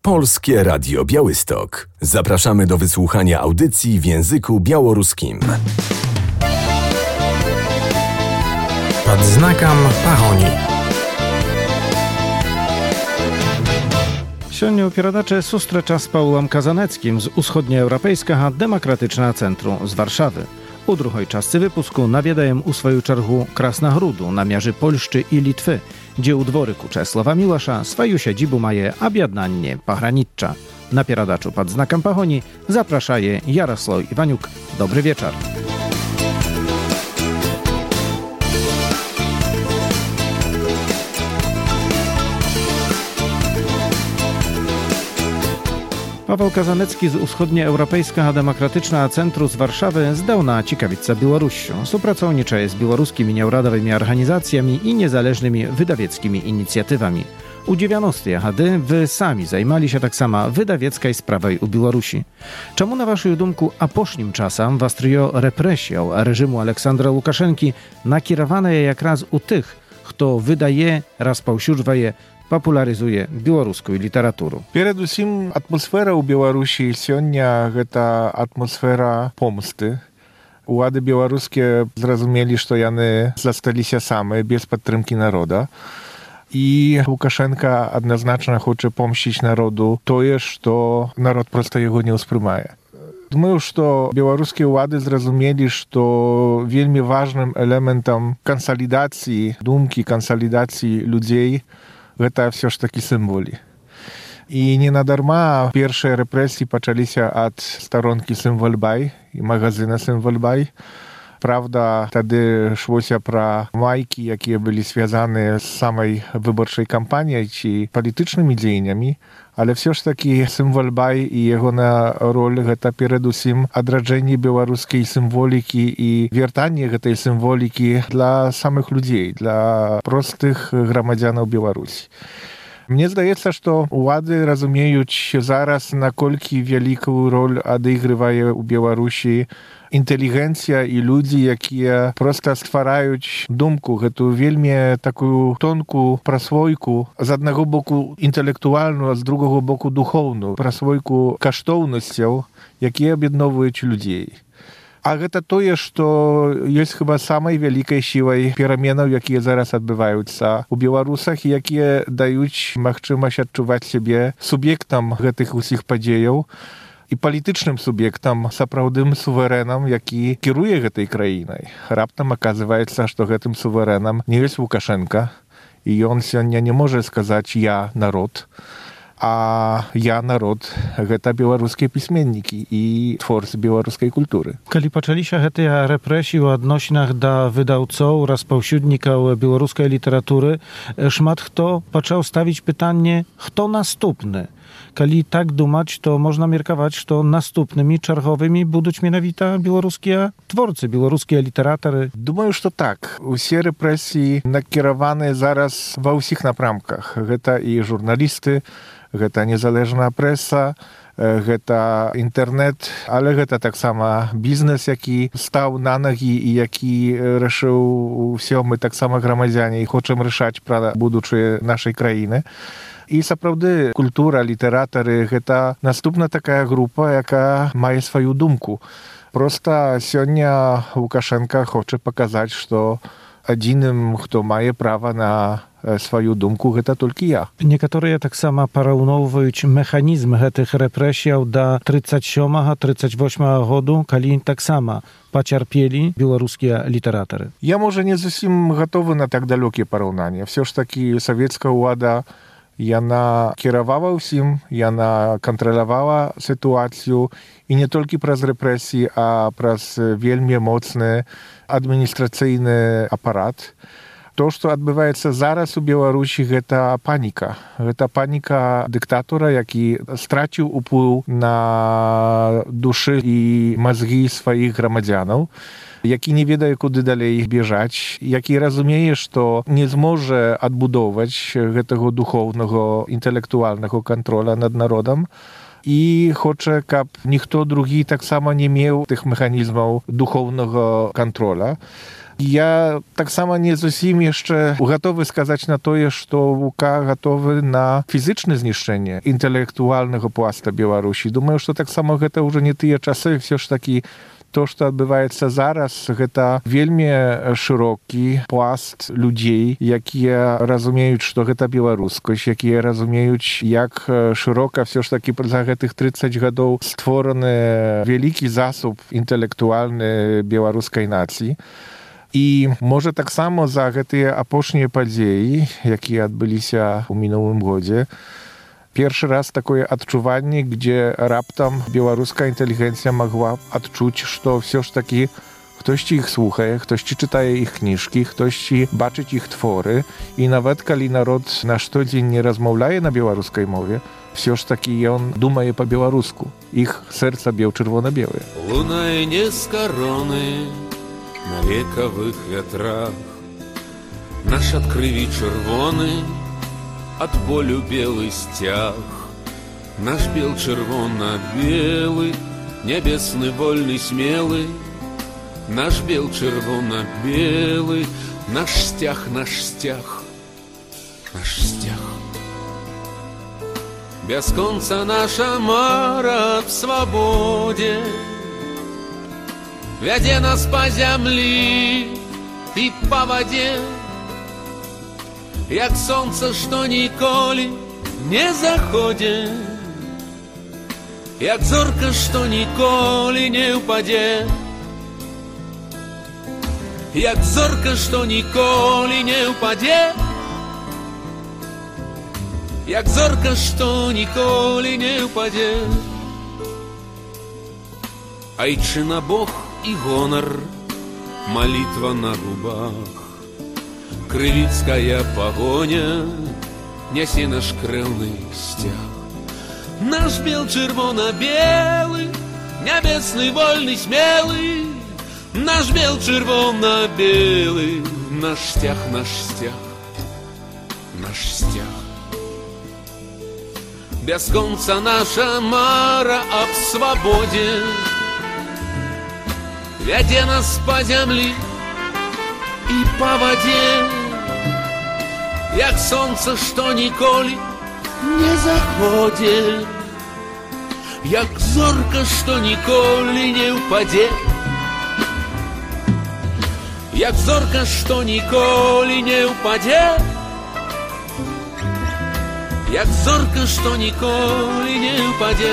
Polskie Radio Białystok. Zapraszamy do wysłuchania audycji w języku białoruskim. Pod znakом pahoni. Сёння ў перадачы сустрэча з Паўлам Казанецкім з усходнееўрапейскага дэмакратычнага цэнтру з Варшавы. У другой частцы выпуску наведаем у сваю чаргу Краснагруду на мяжы Польшчы і Літвы, дзе ў дворыку Чэслава Мілаша сваю сядзібу мае аб'яднанне пагранічча. На перадачу пад знаком пагоні запрашае Ярослаў Іванюк. Добры вечар. Paweł Kazanecki z Uschodnioeuropejskiego Demokratycznego Centru z Warszawy zdałna ciekawica Białorusią. Współpracownicze z białoruskimi nieuradowymi organizacjami i niezależnymi wydawieckimi inicjatywami. U 90 gady wy sami zajmali się tak samo wydawieckiej sprawą u Białorusi. Czemu na waszą dumku aposznim czasem wastryjo represją reżimu Aleksandra Łukaszenki nakierowane je jak raz u tych, kto wydaje, rozpowszechnia популярызуе беларускую літаратуру. Перад усім атмасфера ў Беларусі сёння гэта атмасфера помсты. Улады беларускія зразумелі, што яны засталіся самыя без падтрымкі народа. І Лукашенка адназначна хоча помсціць народу тое, што народ проста яго не ўспрымае. Думаю, што беларускія ўлады зразумелі, што вельмі важным элементам кансалідацыі думкі, кансалідацыі людзей гэта ўсё ж такі сімволі. І не надарма першыя рэпрэсіі пачаліся ад старонкі Сімвольбай і магазына Сімвольбай. Правда, тады шлося пра майкі, якія былі звязаныя з самай выбарчай кампаніяй ці палітычнымі дзеяннямі, але ўсё ж такі Сімвольбай і ягоная роль гэта перадусім адраджэнне беларускай сімволікі і вяртанне гэтай сімволікі для самых людзей, для простых грамадзянаў Беларусі. Мне здаецца, што улады разумеюць зараз, наколькі вялікую роль адыгрывае ў Беларусі інтэлігенцыя і людзі, якія проста ствараюць думку, гэтую вельмі такую тонкую праслойку, з аднаго боку інтэлектуальную, а з другого боку духоўную, праслойку каштоўнасцяў, якія аб'ядноўваюць людзей. А гэта тое, што ёсць хіба самай вялікай сілай пераменаў, якія зараз адбываюцца ў беларусах, якія даюць магчымасць адчуваць сябе суб'ектам гэтых усіх падзеяў і палітычным суб'ектам, сапраўдным суверэнам, які кіруе гэтай краінай. Раптам аказваецца, што гэтым суверэнам не ёсць Лукашенка, і ён сёння не можа сказаць «я народ», а я народ, гэта беларускія пісьменнікі і творцы беларускай культуры. Калі пачаліся гэтыя рэпрэсіі ў адносінах да выдаўцоў, распаўсюднікаў беларускай літаратуры, шмат хто пачаў ставіць пытанне, хто наступны. Калі так думаць, то можна меркаваць, што наступнымі чарговымі будуць менавіта беларускія творцы, беларускія літаратары. Думаю, што так. Усе рэпрэсіі накіраваныя зараз ва ўсіх напрамках. Гэта і журналісты, гэта незалежная прэса, гэта інтэрнэт, але гэта таксама бізнес, які стаў на нагі і які рашыў усё, мы таксама грамадзяне і хочам рашаць пра будучае нашай краіны. І сапраўды культура, літаратары – гэта наступна такая група, якая мае сваю думку. Проста сёння Лукашенка хоча паказаць, што адзіным, хто мае права на сваю думку, гэта толькі я. Некаторыя таксама параўноўваюць механізм гэтых рэпрэсіяў да 37-38 году, калі таксама пацярпелі беларускія літаратары. Я, можа, не зусім гатовы на так далёкія параўнанні. Всё ж такі савецкая ўлада яна кіравала ўсім, яна кантралявала сітуацыю і не толькі праз рэпрэсіі, а праз вельмі моцны адміністрацыйны апарат. То, што адбываецца зараз у Беларусі, гэта паніка. Гэта паніка дыктатора, які страціў уплыў на душы і мазгі сваіх грамадзянаў, які не ведае, куды далей бежаць, які разумее, што не зможа адбудоўваць гэтага духоўнага, інтэлектуальнага кантроля над народам, і хоча, каб ніхто другі таксама не меў тых механізмаў духоўнага контроля. Я таксама не зусім яшчэ гатовы сказаць на тое, што УК гатовы на фізычнае знішчэнне інтэлектуальнага пласта Беларусі. Думаю, што таксама гэта ўжо не тыя часы, все ж такі то, што адбываецца зараз, гэта вельмі шырокі пласт людзей, якія разумеюць, што гэта беларускасць, якія разумеюць, як шырока все ж такі за гэтых 30 гадоў створаны вялікі засоб інтэлектуальны беларускай нацыі. І, можа, таксама за гэтыя апошнія падзеі, якія адбыліся ў мінулым годзе, першы раз такое адчуванне, дзе раптам беларуская інтэлігенцыя магла адчуць, што все ж такі хтосьці іх слухае, хтосьці чытае іх кніжкі, хтосьці бачыць іх творы. І нават калі народ на штодзень не размаўляе на беларускай мове, все ж такі ён думае па-беларуску. Іх сэрца б'е чырвона-белае. Лунае не з кароны на векавых вятрах, наш ад крыві чырвоны, ад болю белы сцяг. Наш бел чырвона-белы, нябесны вольны смелы, наш бел чырвона-белы, наш сцяг, наш сцяг, наш сцяг. Бясконца наша мара аб свабодзе вядзе нас па зямлі і па вадзе, як сонца, што ніколі не заходзе, як зорка, што ніколі не ўпадзе, як зорка, што ніколі не ўпадзе, як зорка, што ніколі не ўпадзе. Айчына Бог і гонар, малітва на губах, крывіцкая пагоня нясе наш крэўны сцяг. Наш бел чырвона-белы, нябесны вольны смелы, наш бел чырвона-белы, наш сцяг, наш сцяг, наш сцяг. Бясконца наша мара аб свабодзе вядзе нас па зямлі і па вадзе, як сонца, што ніколі не заходзе, як зорка, што ніколі не ўпадзе, як зорка, што ніколі не ўпадзе, як зорка, што ніколі не ўпадзе.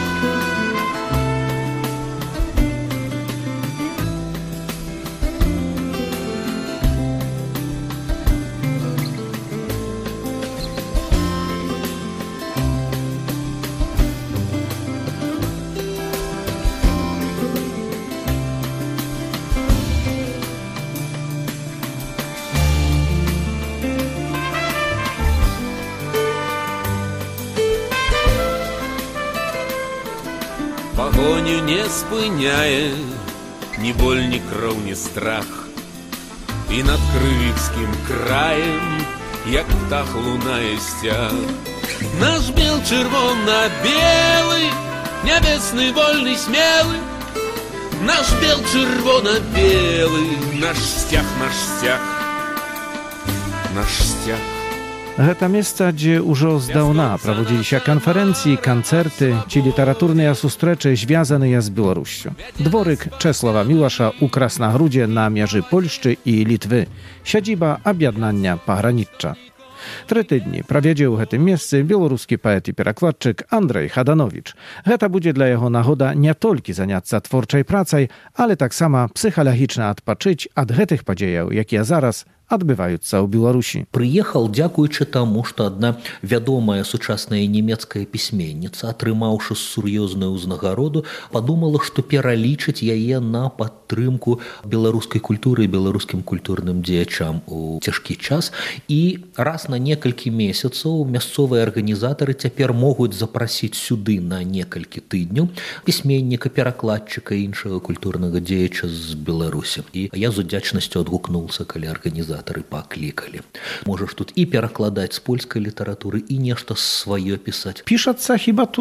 Пагоню не спыняе ні боль, ні кроў, ні страх. І над крывіцкім краем, як птах, лунае сцяг. Наш бел чырвона-белы, нябесны вольны смелы, наш бел чырвона-белы, наш сцяг, наш сцяг, наш сцяг. Гэта месца, дзе ўжо здаўна праводзіліся канферэнцыі, канцэрты ці літаратурныя сустрэчы, звязаныя з Беларусю. Дворык Чэслава Мілаша ў Краснагрудзе на мяжы Польшчы і Літвы. Сядзіба аб'яднання пагранічча. 3 тыдні правядзе ў гэтым месцы беларускі паэт і перакладчык Андрэй Хаданowicz. Гэта будзе для яго нагода не толькі заняцца творчай працай, але таксама псіхалагічна адпачыць ад гэтых падзеяў, якія зараз адбываюцца ў Беларусі. Прыехаў дзякуючы таму, што адна вядомая сучасная нямецкая пісьменніца, атрымаўшы сур'ёзную ўзнагароду, падумала, што пералічыць яе на падтрымку беларускай культуры і беларускім культурным дзеячам у цяжкі час. І раз на некалькі месяцаў мясцовыя арганізатары цяпер могуць запрасіць сюды на некалькі тыдняў пісьменніка, перакладчыка і іншага культурнага дзеяча з Беларусі. І я з удзячнасцю адгукнуўся, калі арганізатары паклікалі. Можаш тут і перакладаць з польскай літаратуры, і нешта сваё пісаць. Пішацца хіба тут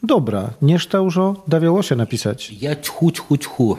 Добра, нешта ўжо давялося напісаць. Я тьху-тьху-тьху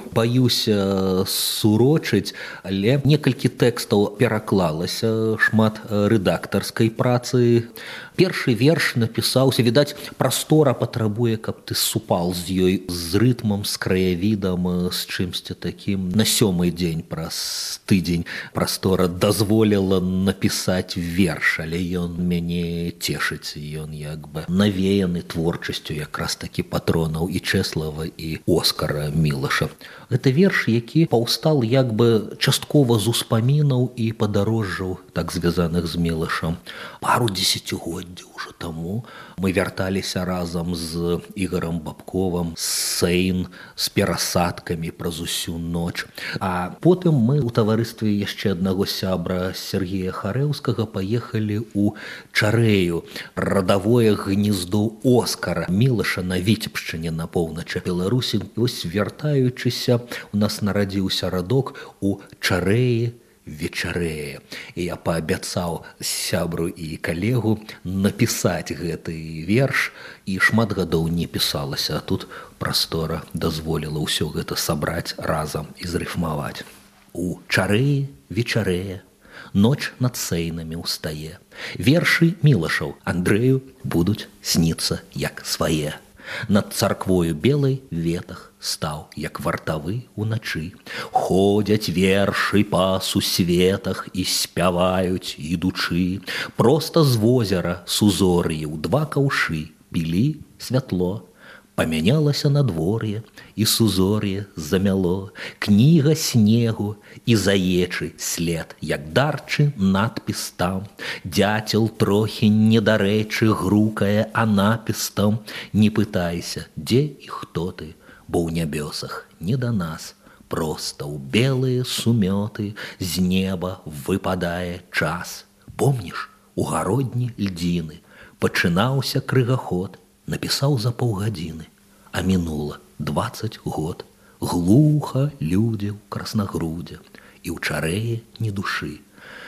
баюся сурочыць, але некалькі тэкстаў пераклалася, шмат рэдактарскай працы. Першы верш напісаўся, відаць, прастора патрабуе, каб ты супал з ёй, з рытмам, з краявідам, з чымсьці такім. На 7-й дзень праз тыдзень прастора дазволіла напісаць верш, але ён мяне цешыць, ён як бы навеяны творчасцю якраз такі патронаў і Чэслава, і Оскара Мілаша. Гэта верш, які паўстал як бы часткова з успамінаў і падарожжаў, так звязаных з Мілашам. Пару дзесяцігоддзяў ўжо таму мы вярталіся разам з Ігорам Бабковым, з Сейн, з перасадкамі праз усю ноч. А потым мы ў таварыстве яшчэ аднаго сябра Сергея Харэўскага паехалі ў Чарэю, радавое гнездо Оскара Мілаша на Віцебшчыне на поўначы Беларусі. І вось вяртаючыся, у нас нарадзіўся радок у Чарэі вечарэе. І я паабяцаў сябру і калегу напісаць гэты верш, і шмат гадоў не пісалася, а тут прастора дазволіла ўсё гэта сабраць разам і зрыфмаваць. У Чарэі вечарэе, ноч над Сейнамі ўстае. Вершы Мілашаў Андрэю будуць сніцца як свае. Над царквою белай ветах стаў, як вартавы уначы. Ходзяць вершы па сусветах і спяваюць, ідучы. Проста з возера сузор'е ў 2 каўшы пілі святло. Памянялася надвор'е, і сузор'е замяло. Кніга снегу і заечы след, як дарчы надпіс там. Дяцел трохі недарэчы грукае, а напіс там. Не пытайся, дзе і хто ты, бо ў нябёсах не да нас. Проста ў белыя сумёты з неба выпадае час. Помніш, у гародні льдзіны пачынаўся крыгаход, напісаў за паўгадзіны, а мінула 20 год. Глуха людзі ў Краснагрудзе, і ў Чарэі ні душы.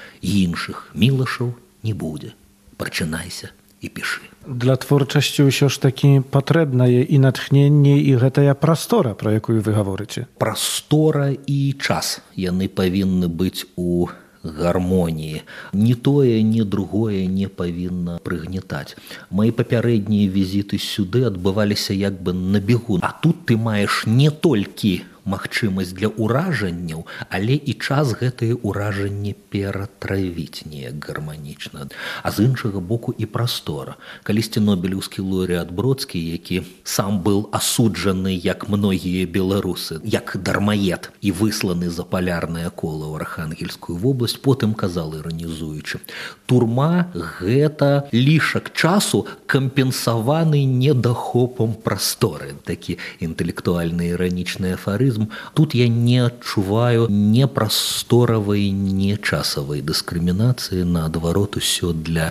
Іншых Мілашаў не будзе. Прачынайся і пішы. Для творчасці ўсё ж такі патрэбнае і натхненне, і гэтая прастора, пра якую вы гаворыце. Прастора і час. Яны павінны быць у гармоніі. Ні тое, ні другое не павінна прыгнетаць. Мои папярэднія візіты сюды адбываліся як бы на бегу. А тут ты маеш не толькі магчымасць для ўражанняў, але і час гэтыя ўражанні ператравіць неяк гарманічна. А з іншага боку і прастора. Калісьці нобелеўскі лаўрэат Бродскі, які сам быў асуджаны, як многія беларусы, як дармаед і высланы за палярнае кола ў Архангельскую вобласць, потым казал іранізуючы: турма – гэта лішак часу, кампенсаваны недахопам прасторы. Такі інтэлектуальны іранічны афарызм. Тут я не адчуваю не прасторавай, не часавай дыскрымінацыі. Наадварот, усё для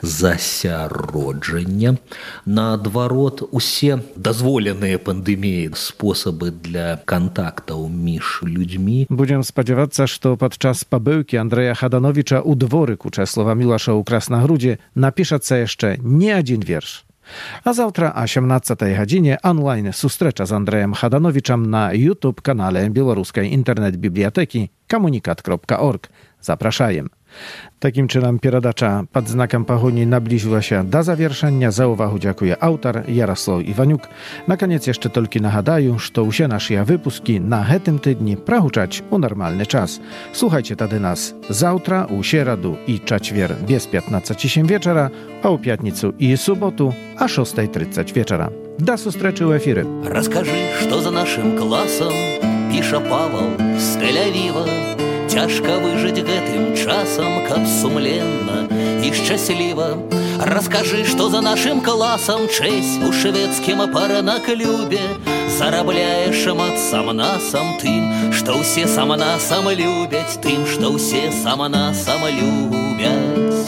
засяроджання. Наадварот, усе дазволеныя пандэміяй спосабы для кантактаў між людзьмі. Будзем спадзявацца, што падчас пабыўкі Андрэя Хаданowicza ў дворыку Чэслава Мілаша ў Краснагрудзе напішацца яшчэ не адзін верш. А заўтра о 17:00 гадзіне онлайн сустрэча з Андрэем Хадановичам на YouTube-канале беларускай інтэрнэт-бібліятэкі камунікат.орг. Запрашаем. Takim czynem передача pod znakiem pogoni nabliżyła się do zawieszenia. Za uwagę dziękuję autor Jarosław Iwaniuk. Na koniec jeszcze tylko nagadaję, że usie nasze wypuski na tym tydniu prahuczać u normalny czas. Słuchajcie tedy nas zawtra, u środu i czwartek bez 15:00 wieczora, a u piątnicu i sobotu a 6:30 wieczora. Do zустрічі у ефірі. Расскажи, что за нашим классом піша Павел з Тель-Авіва. Цяжка выжыць гэтым часам, каб сумленна і шчасліва. Раскажы, што за нашым класам чэсць у шведскім парнаклубе зарабляе шмат сам-насам тым, што ўсе сам-насам любяць, тым, што ўсе сам-насам любяць.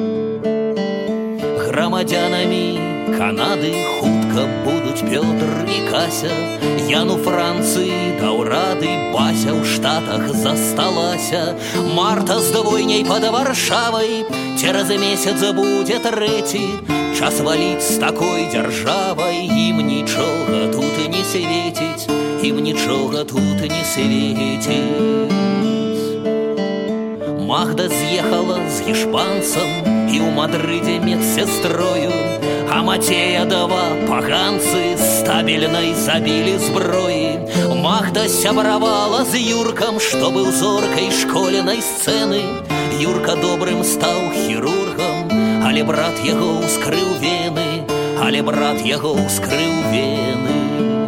Грамадзянамі Канады хутка будуць Пётр і Кася. Ян у Францыі даў рады, Бася ў Штатах засталася. Марта з двойняй пад Варшавай цераз месяц будзе трэці. час валіць з такой дзяржавай, ім нічога тут не светіць, ім нічога тут не светіць. Магда з'ехала з гішпанцам і ў Мадрыдзе медсестрою, а Мацеядова паганцы стабільнай забілі зброі. Магда сябравала з Юркам, што быў зоркай школенай сцэны. Юрка добрым стаў хірургам, але брат яго ўскрыў вены, але брат яго ўскрыў вены.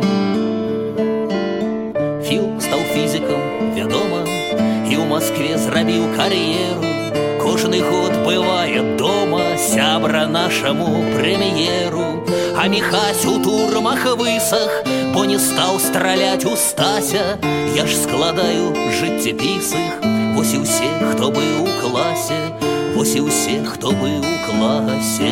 Філ стаў фізікам, вядома, і ў Маскве зрабіў кар'еру. Кожны год бывае дома сябра нашаму прэм'еру. А Міхась у турмах высах, бо не стаў страляць у Стася. Я ж складаю жыццепіс іх, вось і ўсе, хто быў у класе, вось і ўсе, хто быў у класе.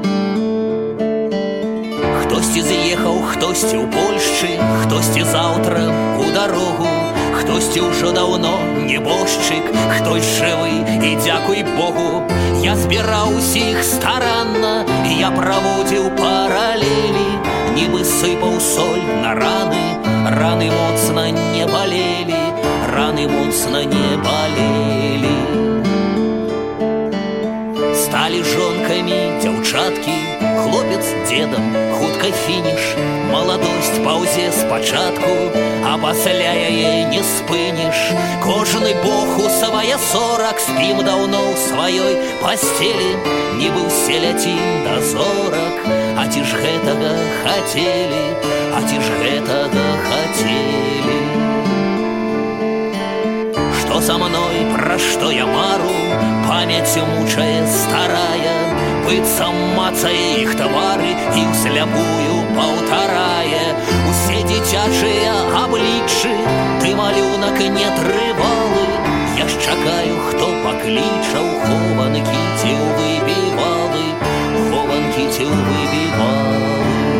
Хтосьці з'ехаў, хтосьці ў Польшчы, хтосьці заўтра у дарогу, хтосьці ўжо даўно небожчык, хтось жывы і дзякуй Богу. Я збіраў усіх старанна, я праводзіў паралелі, нібы сыпаў соль на раны, раны моцна не балелі, раны моцна не балелі. Сталі жонкамі дзяўчаткі, хлопец дзедам, хутка фініш. Маладосць паўзе спачатку, а пасля яе не спыніш. Кожны бог у свае 40, спім даўно ў сваёй пасцелі, нібы ўсе ляцім да зорак. А ці ж гэтага хацелі, а ці ж гэтага хацелі? Што са мной, пра што я мару, памяцю мучае старая, быццам мацае іх твары і ўсляпую паўтарае. Усе дзіцячыя абліччы, ты малюнак не трывалы. Я ж чакаю, хто пакліча ў хованкі ці ў выбівалы, хованкі ці ў выбівалы.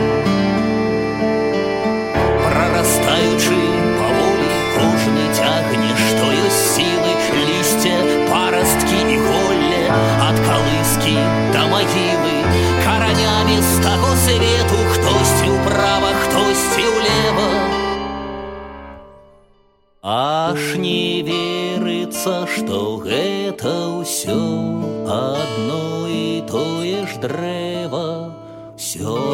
Прарастаючы паволі, кожны цягне, што ёсць сілы, лісце, парасткі і голле, ад калыскі да магілы. Каранямі з таго свету, хтосьці ўправа, хтосьці ўлева. Аж не верыцца, што гэта ўсё адно і тое ж дрэва, ўсё